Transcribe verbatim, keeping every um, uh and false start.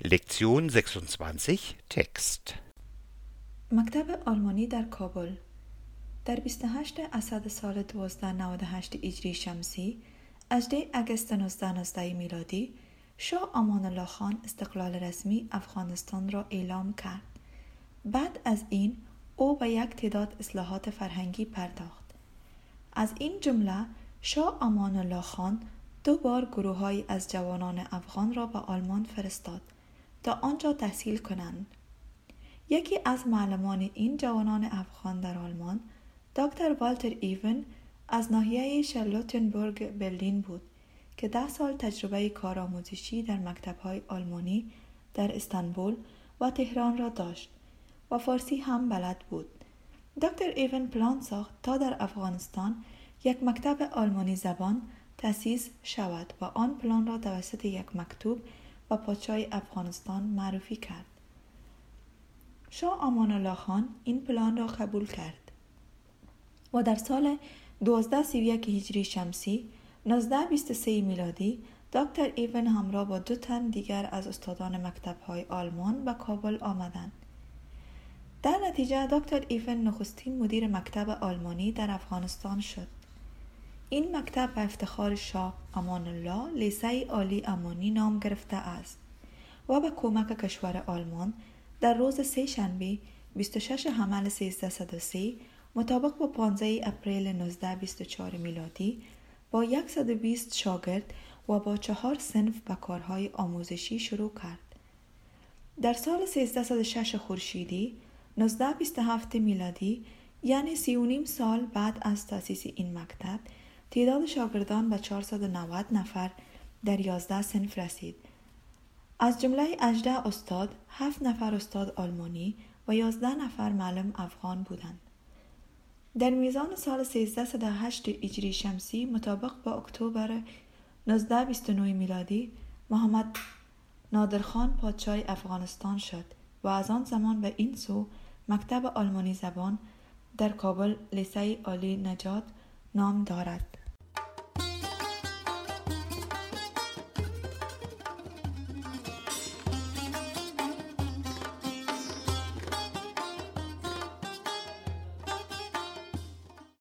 Lektion sechsundzwanzig Text. مکتب آلمانی در کابل در بیست و هشتم اسد سال دوازده نود و هشت هجری شمسی هجدهم اگست نوزده نوزده میلادی شاه امان الله خان استقلال رسمی افغانستان را اعلام کرد. بعد از این او به یک تعداد اصلاحات فرهنگی پرداخت. از این جمله شاه امان الله خان دو بار گروه‌هایی از جوانان افغان را به آلمان فرستاد تا آنجا تحصیل کنند. یکی از معلمان این جوانان افغان در آلمان دکتر والتر ایون از ناحیه شارلوتنبورگ برلین بود که ده سال تجربه کارآموزشی در مکتب‌های آلمانی در استانبول و تهران را داشت و فارسی هم بلد بود. دکتر ایون پلان ساخت تا در افغانستان یک مکتب آلمانی زبان تأسیس شود و آن پلان را توسط یک مکتوب و پادشاه افغانستان معرفی کرد. شاه امان الله خان این پلان را قبول کرد و در سال دوازده سی و یک هجری شمسی نوزده بیست و سه میلادی دکتر ایون همراه با دو تن دیگر از استادان مکتب‌های آلمان به کابل آمدند. در نتیجه دکتر ایون نخستین مدیر مکتب آلمانی در افغانستان شد. این مکتب به افتخار شاه امان الله لیسه عالی امانی نام گرفته است و به کمک کشور آلمان در روز سه شنبه بیست و ششم حمل سیزده صد و سه مطابق با پانزدهم اپریل نوزده بیست و چهار میلادی با صد و بیست شاگرد و با چهار صنف به کارهای آموزشی شروع کرد. در سال سیزده صد و شش خورشیدی نوزده بیست و هفت میلادی یعنی سی و نیم سال بعد از تأسیس این مکتب تعداد شاگردان به چهارصد و نود نفر در یازده صنف رسید. از جمله هجده استاد، هفت نفر استاد آلمانی و یازده نفر معلم افغان بودند. در میزان سال سیزده صد و هشت هجری شمسی مطابق با اکتبر نوزده بیست و نه میلادی محمد نادرخان پادشاه افغانستان شد و از آن زمان به این سو مکتب آلمانی زبان در کابل لیسه عالی نجات نام دارد.